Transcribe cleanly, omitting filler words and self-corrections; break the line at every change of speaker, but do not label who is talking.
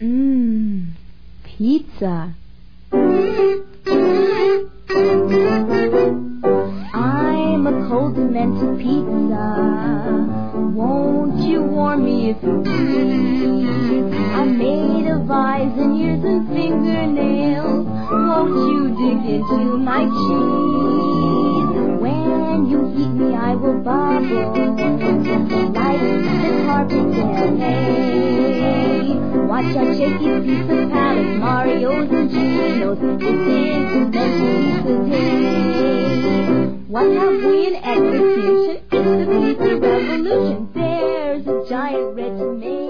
Pizza. I'm a cold demented pizza. Won't you warm me if you please? I'm made of eyes and ears and fingernails. Won't you dig into my cheese? When you heat me, I will bubble like the carpet in LA. Watch our shaky pizza palace, Mario's and Gino's. This is the best pizza day. What have we in execution? It's the pizza revolution. There's a giant red tomato.